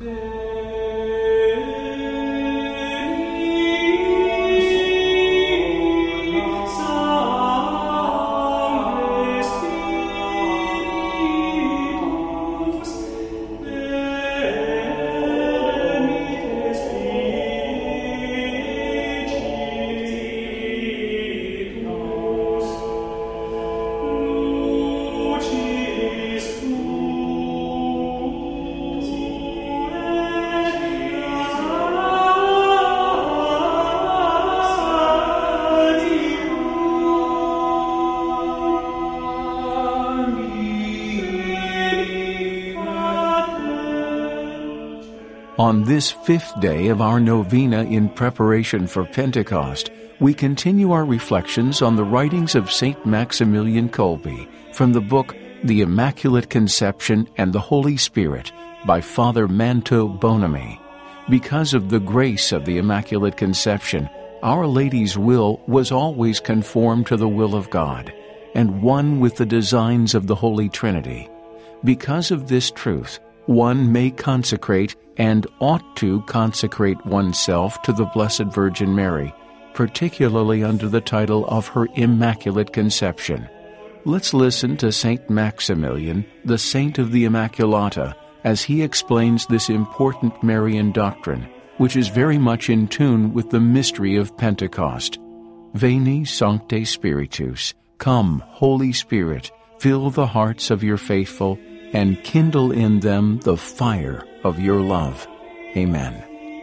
On this fifth day of our novena in preparation for Pentecost, we continue our reflections on the writings of St. Maximilian Kolbe from the book The Immaculate Conception and the Holy Spirit by Father Manto Bonamy. Because of the grace of the Immaculate Conception, Our Lady's will was always conformed to the will of God and one with the designs of the Holy Trinity. Because of this truth, one may consecrate and ought to consecrate oneself to the Blessed Virgin Mary, particularly under the title of her Immaculate Conception. Let's listen to St. Maximilian, the Saint of the Immaculata, as he explains this important Marian doctrine, which is very much in tune with the mystery of Pentecost. Veni, Sancte Spiritus, come, Holy Spirit, fill the hearts of your faithful, and kindle in them the fire of your love. Amen.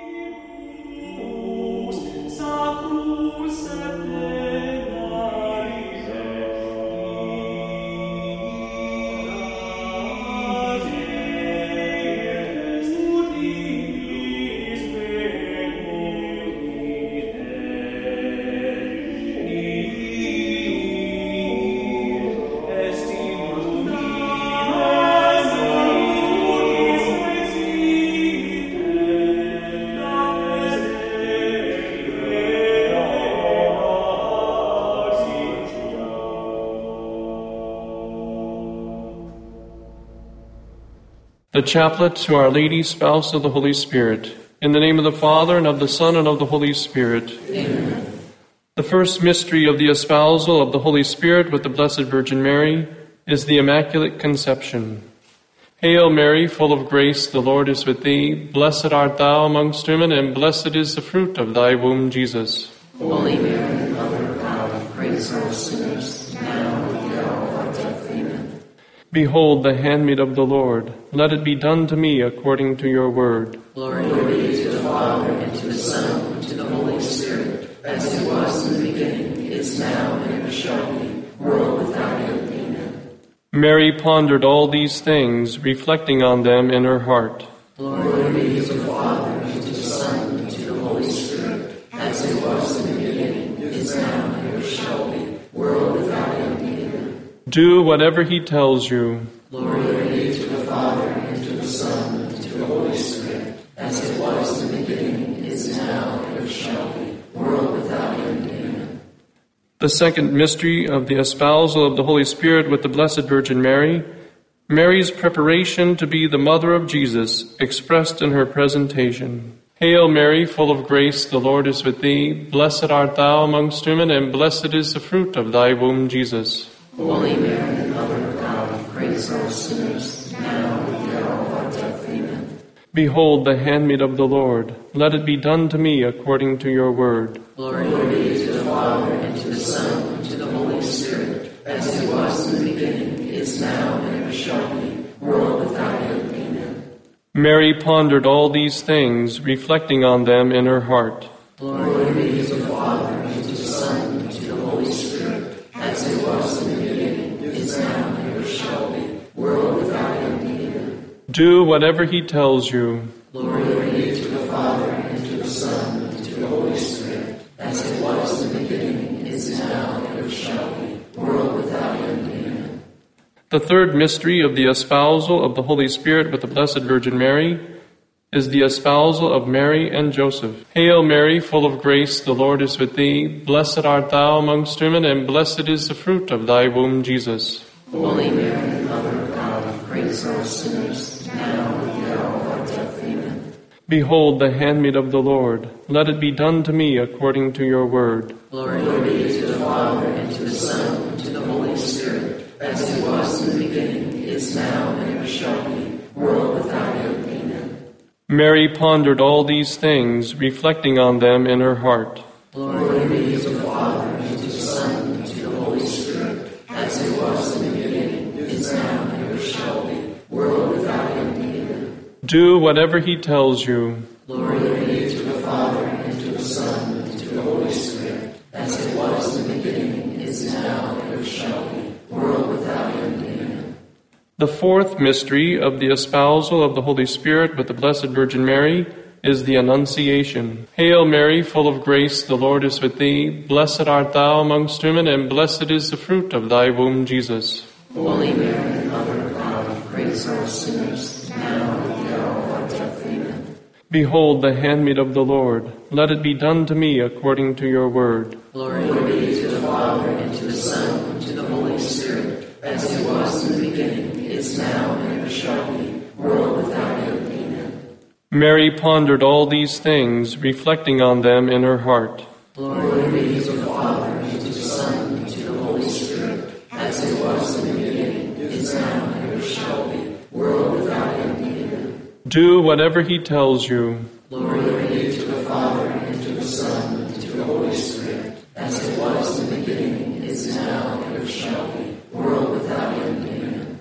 The Chaplet to Our Lady, Spouse of the Holy Spirit. In the name of the Father, and of the Son, and of the Holy Spirit. Amen. The first mystery of the espousal of the Holy Spirit with the Blessed Virgin Mary is the Immaculate Conception. Hail Mary, full of grace, the Lord is with thee. Blessed art thou amongst women, and blessed is the fruit of thy womb, Jesus. Holy Mary, Mother of God, pray for us sinners, now and at the hour of our death. Amen. Behold the handmaid of the Lord. Let it be done to me according to your word. Glory be to the Father, and to the Son, and to the Holy Spirit, as it was in the beginning, is now, and ever shall be, world without end. Amen. Mary pondered all these things, reflecting on them in her heart. Glory be to the Father, and to the Son, and to the Holy Spirit, as it was in the beginning, is now, and ever shall be, world without end. Amen. Do whatever he tells you. Glory be to the Father, and to the Son, and to the Holy Spirit, as it was in the beginning, is now, and ever shall be, world without end. Amen. The second mystery of the espousal of the Holy Spirit with the Blessed Virgin Mary, Mary's preparation to be the mother of Jesus, expressed in her presentation. Hail Mary, full of grace, the Lord is with thee. Blessed art thou amongst women, and blessed is the fruit of thy womb, Jesus. Holy Mary, Mother of God, pray for us sinners, now and at the hour of our death. Amen. Behold the handmaid of the Lord. Let it be done to me according to your word. Glory be to the Father, and to the Son, and to the Holy Spirit, as it was in the beginning, is now, and ever shall be, world without end. Amen. Mary pondered all these things, reflecting on them in her heart. Glory be to the Father, and to the Son, and to the Holy Spirit, as it was in the beginning, is now, and ever shall be, world without end. Amen. Do whatever he tells you. Glory be to the Father, and to the Son, and to the Holy Spirit, as it was in the beginning, is now, and ever shall be, world without end. Amen. The third mystery of the espousal of the Holy Spirit with the Blessed Virgin Mary is the espousal of Mary and Joseph. Hail Mary, full of grace, the Lord is with thee. Blessed art thou amongst women, and blessed is the fruit of thy womb, Jesus. Holy Mary, Mother of God, pray for us sinners, now and at the hour of our death. Amen. Behold the handmaid of the Lord. Let it be done to me according to your word. Glory be to the Father, and to the Son, and to the Holy Spirit, as it was in the beginning, is now, and ever shall be, world without end. Amen. Mary pondered all these things, reflecting on them in her heart. Glory be to the Father, and to the Son, and to the Holy Spirit, as it was in the beginning, is now, and ever shall be, world without end. Amen. Do whatever he tells you. Glory be to the Father, and to the Son, and to the Holy Spirit, as it was in the beginning, is now, and ever shall be, world without end. Amen. The fourth mystery of the espousal of the Holy Spirit with the Blessed Virgin Mary is the Annunciation. Hail Mary, full of grace, the Lord is with thee. Blessed art thou amongst women, and blessed is the fruit of thy womb, Jesus. Holy Mary, Mother of God, pray for us sinners, now and at the hour of our death. Amen. Behold the handmaid of the Lord. Let it be done to me according to your word. Glory be to the Father, and to the Son, and to the Holy Spirit, as it was in the beginning, is now, and ever shall be, world without end. Amen. Mary pondered all these things, reflecting on them in her heart. Glory be to the Father, and to the Son, and to the Holy Spirit, as it was in the beginning, is now, and ever shall be, world without end. Amen. Do whatever he tells you. Glory be to the Father, and to the Son, and to the Holy Spirit, as it was in the beginning, is now, and ever shall be, world without end. Amen.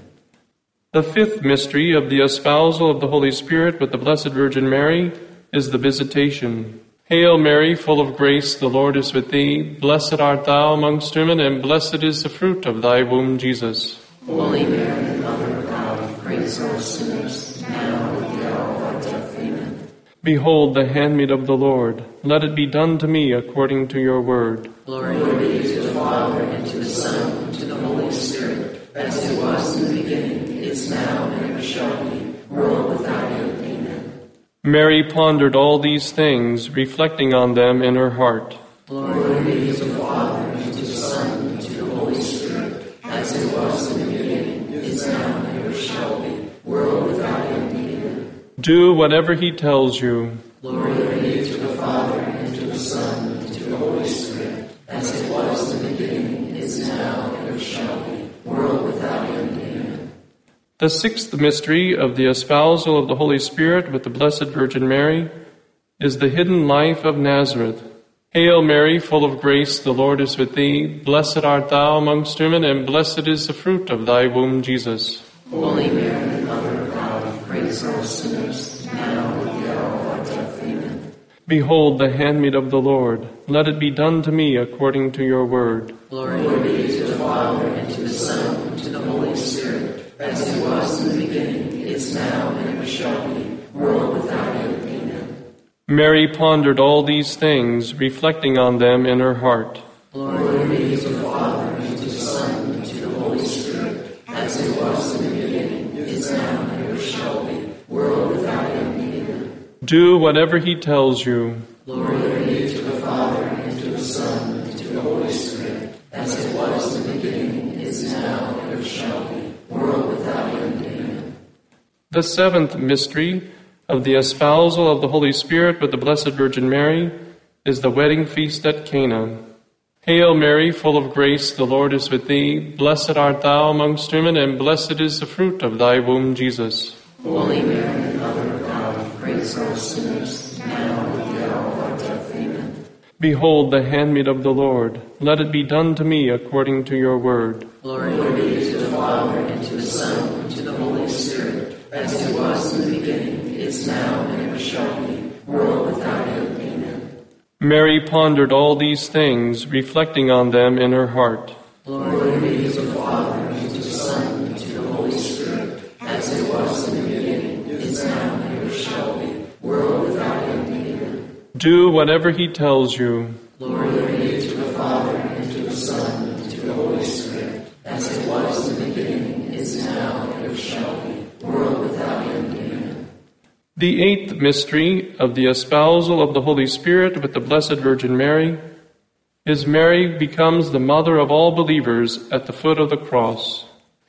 The fifth mystery of the espousal of the Holy Spirit with the Blessed Virgin Mary is the Visitation. Hail Mary, full of grace, the Lord is with thee. Blessed art thou amongst women, and blessed is the fruit of thy womb, Jesus. Holy Mary, Mother of God, pray for us sinners, now and at the hour of our death. Amen. Behold the handmaid of the Lord. Let it be done to me according to your word. Glory be to the Father, and to the Son, and to the Holy Spirit, as it was in the beginning, is now, and ever shall be, world without end. Amen. Mary pondered all these things, reflecting on them in her heart. Glory be to the Father, and to the Son, and to the Holy Spirit, as it was in the beginning, is now, and ever shall be, world without end. Amen. Do whatever he tells you. Glory be to the Father, and to the Son, and to the Holy Spirit, as it was in the beginning, is now, and ever shall be, world without end. Amen. The sixth mystery of the espousal of the Holy Spirit with the Blessed Virgin Mary is the hidden life of Nazareth. Hail Mary, full of grace, the Lord is with thee. Blessed art thou amongst women, and blessed is the fruit of thy womb, Jesus. Holy Mary, Mother of God, pray for us sinners, now and at the hour of our death. Amen. Behold the handmaid of the Lord. Let it be done to me according to your word. Glory be to the Father, and to the Son, and to the Holy Spirit, as it was in the beginning, is now, and ever shall be, world without end. Amen. Mary pondered all these things, reflecting on them in her heart. Glory be to the Father, and to the Son, and to the Holy Spirit, as it was in the beginning, is now, and ever shall be, world without end. Amen. Do whatever he tells you. Glory be to the Father, and to the Son, and to the Holy Spirit, as it was in the beginning, is now, and ever shall be, world without end. Amen. The seventh mystery of the espousal of the Holy Spirit with the Blessed Virgin Mary is the wedding feast at Cana. Hail Mary, full of grace, the Lord is with thee. Blessed art thou amongst women, and blessed is the fruit of thy womb, Jesus. Holy Mary, Mother of God, pray for us sinners, now and at the hour of our death. Amen. Behold the handmaid of the Lord. Let it be done to me according to your word. Glory be to the Father, and to the Son, and to the Holy Spirit, as it was in the beginning, is now, and ever shall be, world without end. Amen. Mary pondered all these things, reflecting on them in her heart. Glory be to the Father, and to the Son, and to the Holy Spirit, as it was in the beginning, is now, and ever shall be, world without end. Amen. Do whatever he tells you. Glory be to the Father, and to the Son, and to the Holy Spirit, as it was in the beginning, is now, and ever shall be, world without end. Amen. The eighth mystery of the espousal of the Holy Spirit with the Blessed Virgin Mary is Mary becomes the mother of all believers at the foot of the cross.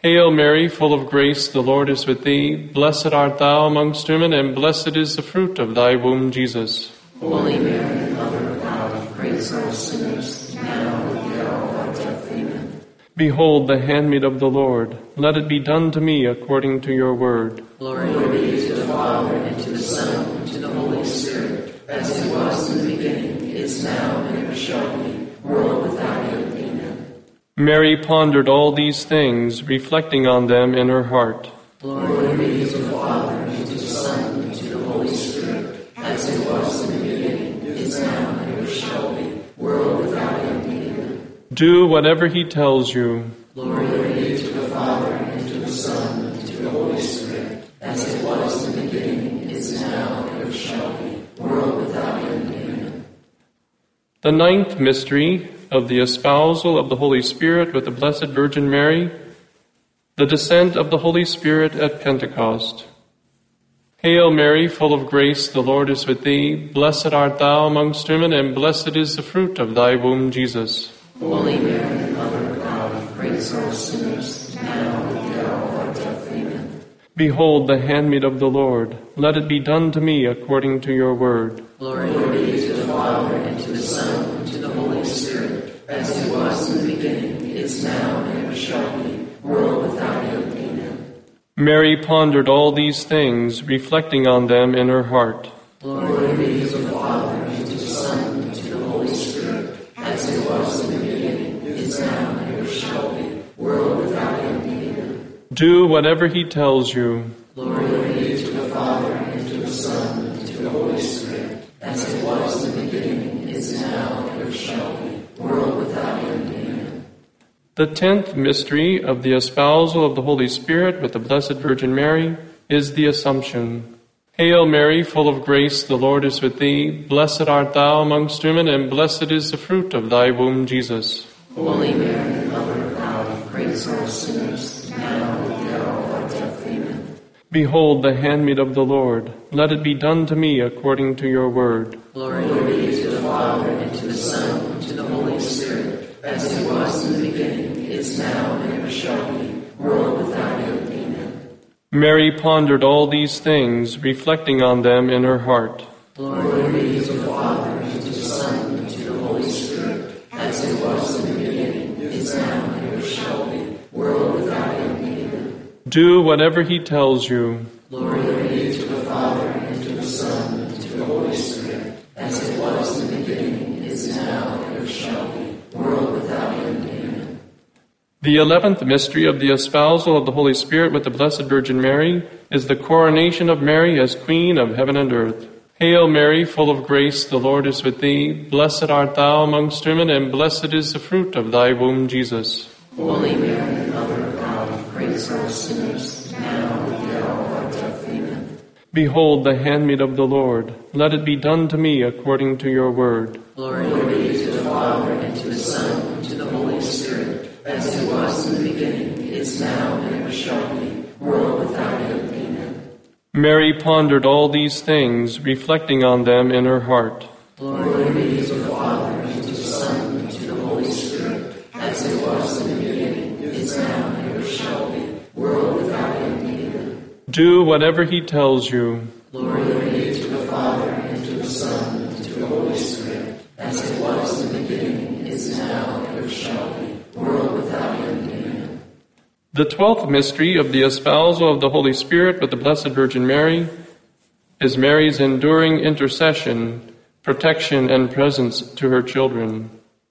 Hail Mary, full of grace, the Lord is with thee. Blessed art thou amongst women, and blessed is the fruit of thy womb, Jesus. Holy Mary, Mother of God, pray for us sinners, now and at the hour of our death. Amen. Behold the handmaid of the Lord. Let it be done to me according to your word. Glory be to the Father, and to the Son, and to the Holy Spirit, as it was in the beginning, is now, and ever shall be, world without end. Amen. Mary pondered all these things, reflecting on them in her heart. Glory be to the Father, and to the Son, and to the Holy Spirit, as it was in the beginning, is now, and ever shall be, world without end. Amen. Do whatever he tells you. Glory be to the Father, and to the Son, and to the Holy Spirit, as it was in the beginning, is now, and ever shall be, world without end. Amen. The ninth mystery of the espousal of the Holy Spirit with the Blessed Virgin Mary, the descent of the Holy Spirit at Pentecost. Hail Mary, full of grace, the Lord is with thee. Blessed art thou amongst women, and blessed is the fruit of thy womb, Jesus. Holy Mary, Mother of God, pray for us sinners, now and at the hour of our death. Amen. Behold the handmaid of the Lord. Let it be done to me according to your word. Glory be to the Father, and to the Son, and to the Holy Spirit, as it was in the beginning, is now, and ever shall be, world without end. Amen. Mary pondered all these things, reflecting on them in her heart. Glory be to the Father, and to the Son, and to the Holy Spirit, as it was in the beginning, is now, and ever shall be, world without end. Amen. Do whatever he tells you. Glory be to the Father, and to the Son, and to the Holy Spirit, as it was in the beginning, is now, and ever shall be, world without end. Amen. The 10th mystery of the espousal of the Holy Spirit with the Blessed Virgin Mary is the Assumption. Hail Mary, full of grace, the Lord is with thee. Blessed art thou amongst women, and blessed is the fruit of thy womb, Jesus. Holy Mary, Mother of God, pray for us sinners, now and at the hour of our death. Amen. Behold the handmaid of the Lord. Let it be done to me according to your word. Glory be to the Father, and to the Son, and to the Holy Spirit, as it was in the beginning, is now, and ever shall be, world without end. Amen. Mary pondered all these things, reflecting on them in her heart. Glory be to the Father, and to the Son, and to the Holy Spirit, as it was in the beginning, is now, and ever shall be, world without end. Amen. Do whatever he tells you. Glory be to the Father, and to the Son, and to the Holy Spirit, as it was in the beginning, is now, and ever shall be, world without end. Amen. The 11th mystery of the espousal of the Holy Spirit with the Blessed Virgin Mary is the coronation of Mary as Queen of heaven and earth. Hail Mary, full of grace, the Lord is with thee. Blessed art thou amongst women, and blessed is the fruit of thy womb, Jesus. Holy Mary, Mother of God, pray for us sinners, now and at the hour of our death. Amen. Behold the handmaid of the Lord. Let it be done to me according to your word. Glory be to the Father, and to the Son, and to the Holy Spirit, as it was in the beginning, is now, and ever shall be, world without end. Amen. Mary pondered all these things, reflecting on them in her heart. Glory be to the Father, and to the Son, and to the Holy Spirit, as it was in the beginning, is now, and ever shall be, world without end. Amen. Do whatever he tells you. Glory be to the Father, and to the Son, and to the Holy Spirit, as it was in the beginning, is now, and ever shall be, world without end. Amen. The 12th mystery of the espousal of the Holy Spirit with the Blessed Virgin Mary is Mary's enduring intercession, protection, and presence to her children.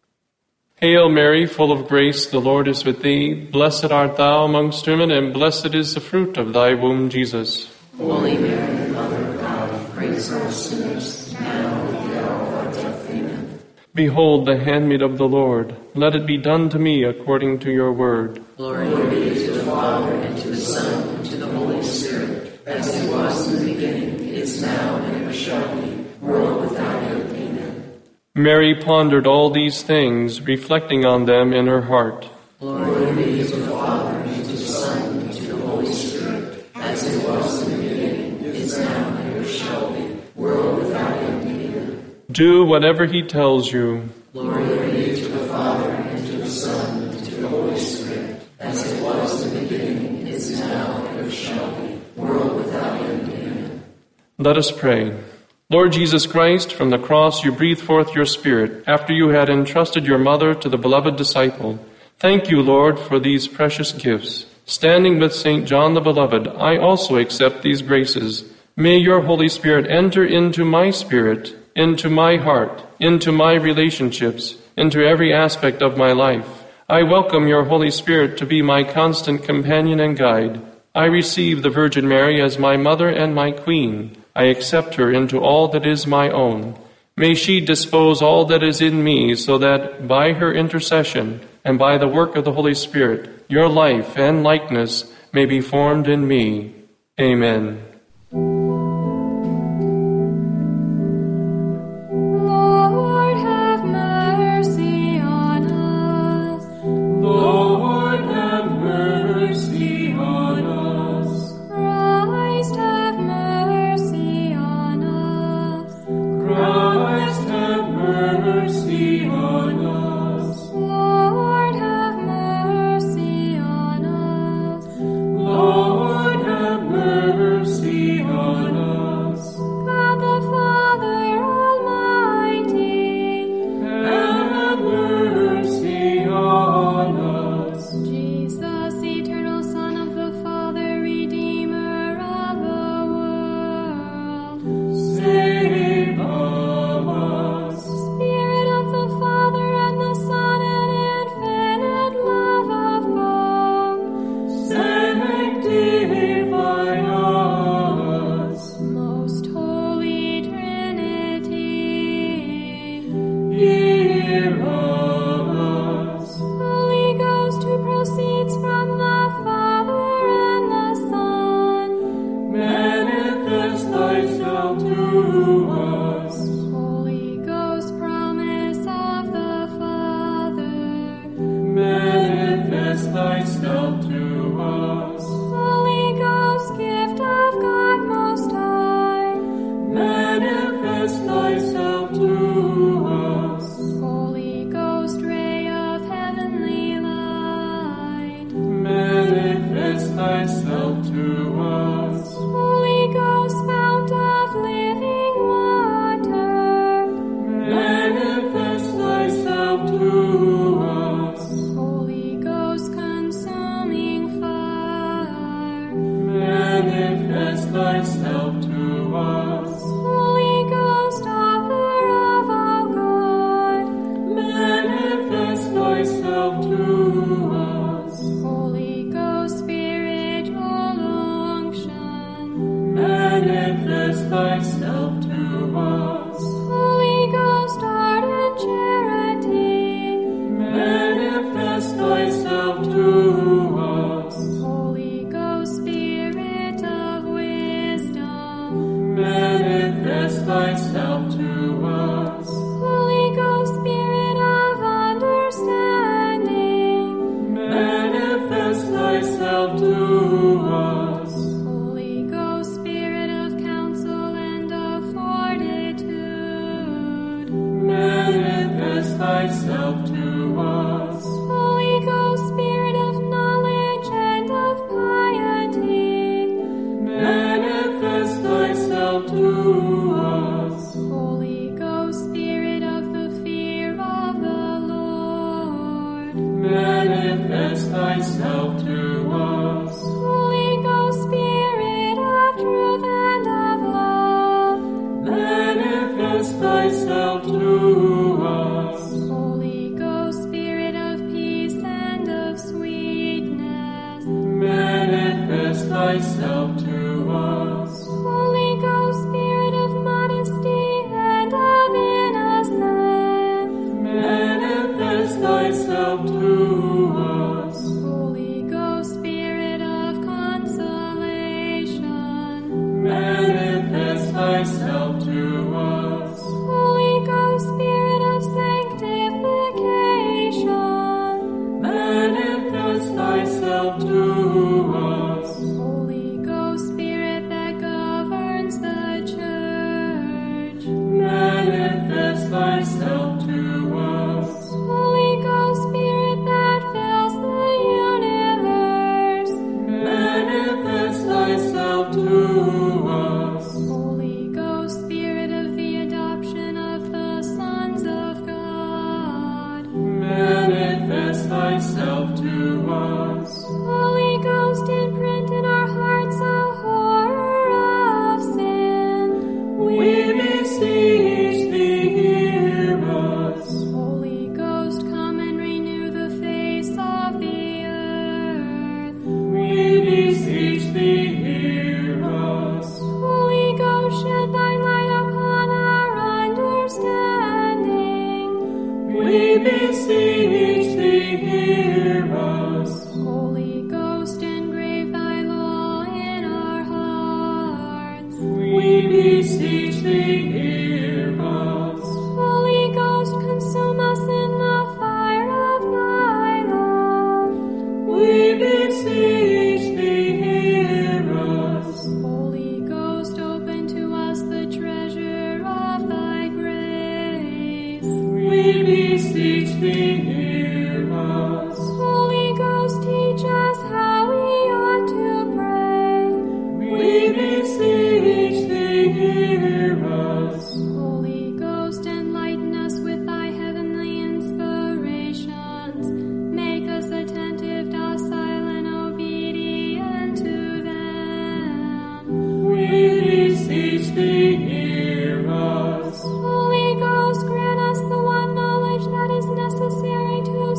Hail Mary, full of grace, the Lord is with thee. Blessed art thou amongst women, and blessed is the fruit of thy womb, Jesus. Holy Mary, Mother of God, pray for us sinners, now and at the hour of our death. Amen. Behold the handmaid of the Lord. Let it be done to me according to your word. Glory be to the Father, and to the Son, and to the Holy Spirit, as it was in the beginning, is now, and ever shall be, world without end. Amen. Mary pondered all these things, reflecting on them in her heart. Glory be to the Father, and to the Son, and to the Holy Spirit, as it was in the beginning, is now, and ever shall be, world without end. Amen. Do whatever he tells you. Glory be to the Father, and to the Son, and to the Holy Spirit, as it was in the beginning, Let us pray. Lord Jesus Christ, from the cross you breathed forth your Spirit after you had entrusted your mother to the beloved disciple. Thank you, Lord, for these precious gifts. Standing with St. John the Beloved, I also accept these graces. May your Holy Spirit enter into my spirit, into my heart, into my relationships, into every aspect of my life. I welcome your Holy Spirit to be my constant companion and guide. I receive the Virgin Mary as my mother and my queen. I accept her into all that is my own. May she dispose all that is in me so that by her intercession and by the work of the Holy Spirit, your life and likeness may be formed in me. Amen. Lord, have mercy on us. Lord, have mercy on us. Christ, have mercy on us. Christ, have mercy on us. Lord, have mercy on us. Lord, have mercy on us. God the Father Almighty, Have mercy on us. Jesus, eternal Son of the Father, Redeemer of the world, Save us. Spirit of the Father and the Son and infinite love of both, Sanctify us. Most Holy Trinity, Hear us. Holy Ghost who proceeds from the Father and the Son, Manifest thyself to us. Holy Ghost promise of the Father, Manifest thyself to us. Holy Ghost gift of God Most High, Manifest thyself to us. Holy Ghost ray of heavenly light, Manifest thyself to us. Holy Ghost fount of living water, Manifest thyself to us. Holy Ghost consuming fire, Manifest thyself to us. Holy Ghost author of all good, Manifest thyself to us. Holy Ghost spiritual unction, Manifest thyself to us. Holy Ghost ardent charity, Manifest thyself to us. Holy Ghost spirit of wisdom, Manifest thyself to us. Holy Ghost spirit of understanding, Manifest thyself to us. Holy Ghost spirit of counsel and of fortitude, Manifest thyself to us. Holy Ghost spirit of knowledge and of piety, Manifest thyself to us. Holy Ghost spirit of the fear of the Lord, Manifest thyself to us. Holy Ghost spirit of truth and of love, Manifest thyself to us. Holy Ghost spirit of peace and of sweetness, Manifest thyself to us. Holy Ghost spirit of modesty and of innocence, Manifest thyself to us. Holy Ghost to us. Holy Ghost, imprint in our hearts a horror of sin. We beseech thee, hear us. Holy Ghost, come and renew the face of the earth. We beseech thee, hear us. Holy Ghost, shed thy light upon our understanding. We beseech thee, hear us. Holy Ghost, engrave thy law in our hearts. We beseech thee, hear us. Holy Ghost, consume us in the fire of thy love. We beseech thee, hear us. Holy Ghost, open to us the treasure of thy grace. We beseech thee, hear us. Holy Ghost, teach us how we ought to pray. We beseech thee, hear us. Holy Ghost, enlighten us with thy heavenly inspirations. Make us attentive, docile, and obedient to them. We beseech thee, hear us. Holy Ghost, grant us the one knowledge that is necessary to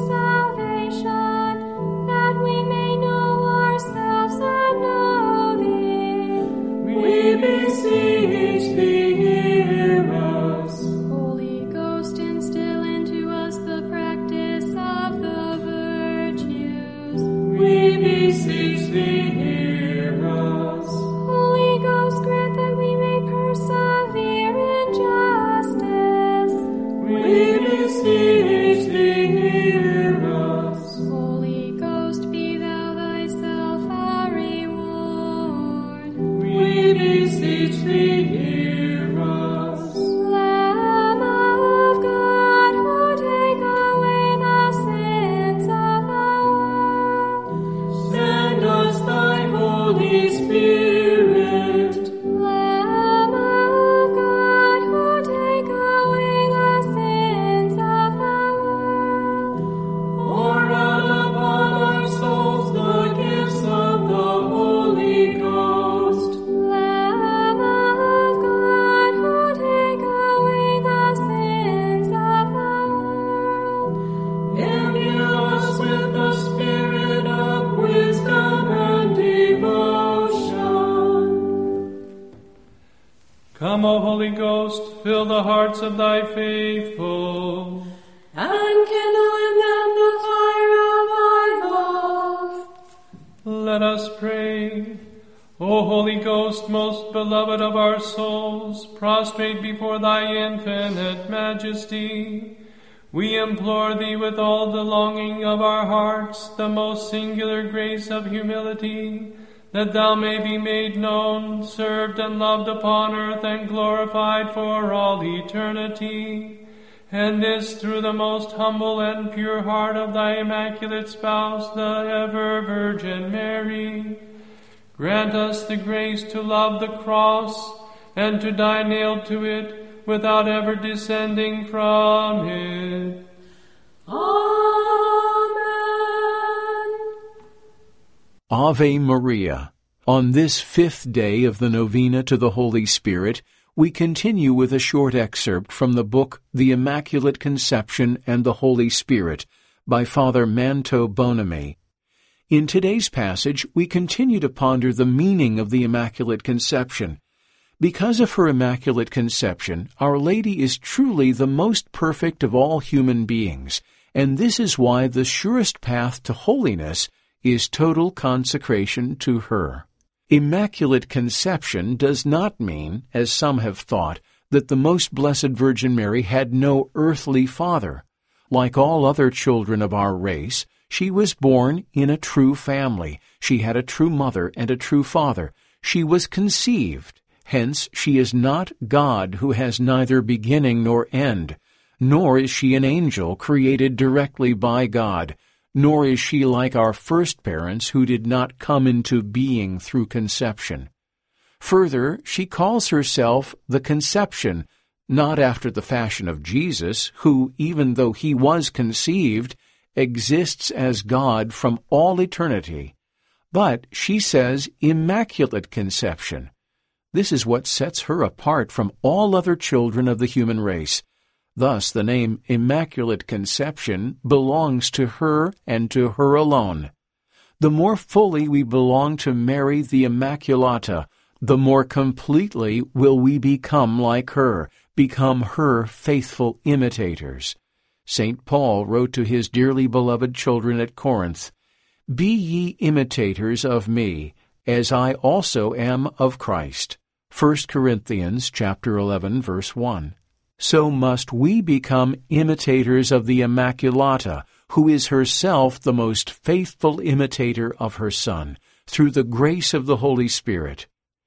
salvation, that we may know ourselves and know thee. We beseech thee, hear us. Holy Ghost, instill into us the practice of the virtues. We beseech thee, hear us. Holy Ghost, grant that we may persevere in justice. We beseech thee, hear us. Holy Ghost, be thou thyself our reward. We beseech thee, hear us. Lamb of God, who take away the sins of the world. Send us thy Holy Spirit. Lamb of God, who take away the sins of the world. Pour out upon our souls the gifts of the Holy Ghost. Lamb of God, who take away the sins of the world. Imbue us with the spirit of wisdom and devotion. Come, O Holy Ghost, fill the hearts of thy faithful. And kindle in them the fire of thy love. Let us pray. O Holy Ghost, most beloved of our souls, prostrate before thy infinite majesty, we implore thee with all the longing of our hearts, the most singular grace of humility, that thou may be made known, served and loved upon earth, and glorified for all eternity. And this through the most humble and pure heart of thy immaculate spouse, the ever Virgin Mary. Grant us the grace to love the cross, and to die nailed to it, without ever descending from it. Amen. Ave Maria. On this fifth day of the novena to the Holy Spirit, we continue with a short excerpt from the book The Immaculate Conception and the Holy Spirit by Father Manto Bonamy. In today's passage, we continue to ponder the meaning of the Immaculate Conception. Because of her Immaculate Conception, Our Lady is truly the most perfect of all human beings, and this is why the surest path to holiness is total consecration to her. Immaculate Conception does not mean, as some have thought, that the Most Blessed Virgin Mary had no earthly father. Like all other children of our race, she was born in a true family. She had a true mother and a true father. She was conceived. Hence, she is not God who has neither beginning nor end, nor is she an angel created directly by God, nor is she like our first parents who did not come into being through conception. Further, she calls herself the Conception, not after the fashion of Jesus, who, even though he was conceived, exists as God from all eternity. But she says Immaculate Conception. This is what sets her apart from all other children of the human race. Thus, the name Immaculate Conception belongs to her and to her alone. The more fully we belong to Mary the Immaculata, the more completely will we become like her, become her faithful imitators. St. Paul wrote to his dearly beloved children at Corinth, "Be ye imitators of me, as I also am of Christ." 1 Corinthians chapter 11, verse 1. So must we become imitators of the Immaculata, who is herself the most faithful imitator of her Son, through the grace of the Holy Spirit.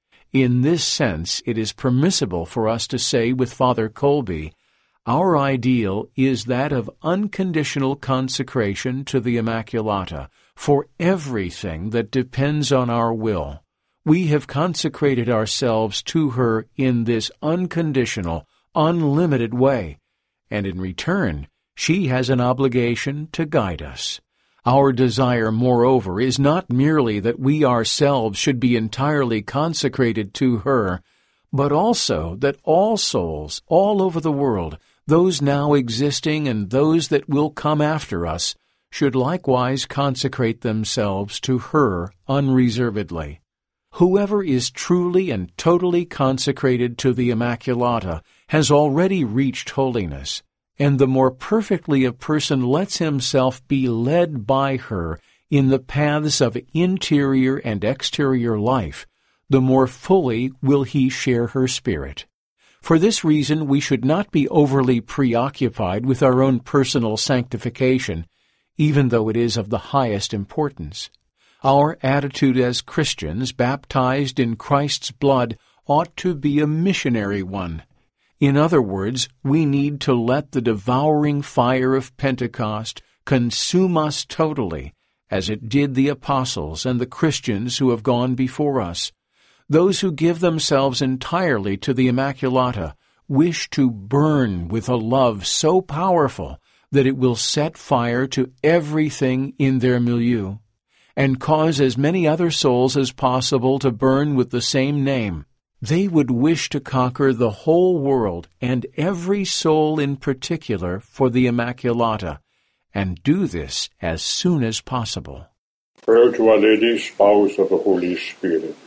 In this sense, it is permissible for us to say with Father Kolbe, our ideal is that of unconditional consecration to the Immaculata for everything that depends on our will. We have consecrated ourselves to her in this unconditional, unlimited way, and in return, she has an obligation to guide us. Our desire, moreover, is not merely that we ourselves should be entirely consecrated to her, but also that all souls all over the world, those now existing and those that will come after us, should likewise consecrate themselves to her unreservedly. Whoever is truly and totally consecrated to the Immaculata has already reached holiness, and the more perfectly a person lets himself be led by her in the paths of interior and exterior life, the more fully will he share her spirit. For this reason, we should not be overly preoccupied with our own personal sanctification, even though it is of the highest importance. Our attitude as Christians baptized in Christ's blood ought to be a missionary one. In other words, we need to let the devouring fire of Pentecost consume us totally, as it did the apostles and the Christians who have gone before us. Those who give themselves entirely to the Immaculata wish to burn with a love so powerful that it will set fire to everything in their milieu, and cause as many other souls as possible to burn with the same name. They would wish to conquer the whole world and every soul in particular for the Immaculata, and do this as soon as possible. Prayer to Our Lady, Spouse of the Holy Spirit.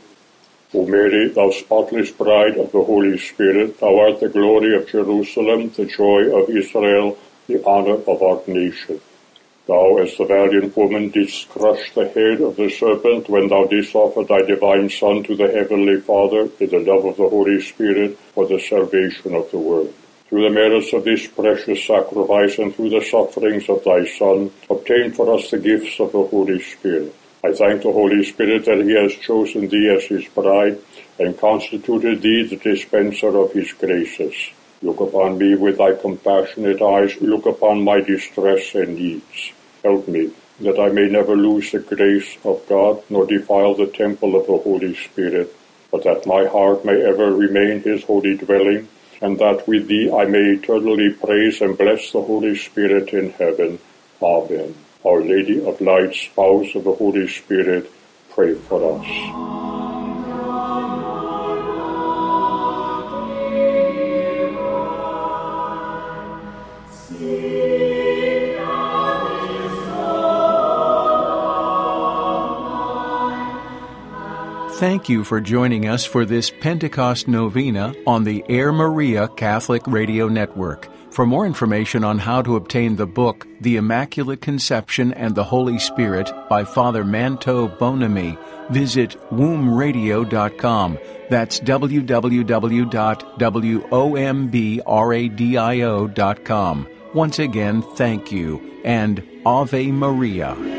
O Mary, thou spotless bride of the Holy Spirit, thou art the glory of Jerusalem, the joy of Israel, the honor of our nation. Thou, as the valiant woman, didst crush the head of the serpent when thou didst offer thy divine Son to the Heavenly Father in the love of the Holy Spirit for the salvation of the world. Through the merits of this precious sacrifice and through the sufferings of thy Son, obtain for us the gifts of the Holy Spirit. I thank the Holy Spirit that he has chosen thee as his bride and constituted thee the dispenser of his graces. Look upon me with thy compassionate eyes. Look upon my distress and needs. Help me, that I may never lose the grace of God, nor defile the temple of the Holy Spirit, but that my heart may ever remain his holy dwelling, and that with thee I may eternally praise and bless the Holy Spirit in heaven. Amen. Our Lady of Light, Spouse of the Holy Spirit, pray for us. Thank you for joining us for this Pentecost Novena on the Air Maria Catholic Radio Network. For more information on how to obtain the book, The Immaculate Conception and the Holy Spirit by Father Manto Bonami, visit wombradio.com. That's www.wombradio.com. Once again, thank you, and Ave Maria.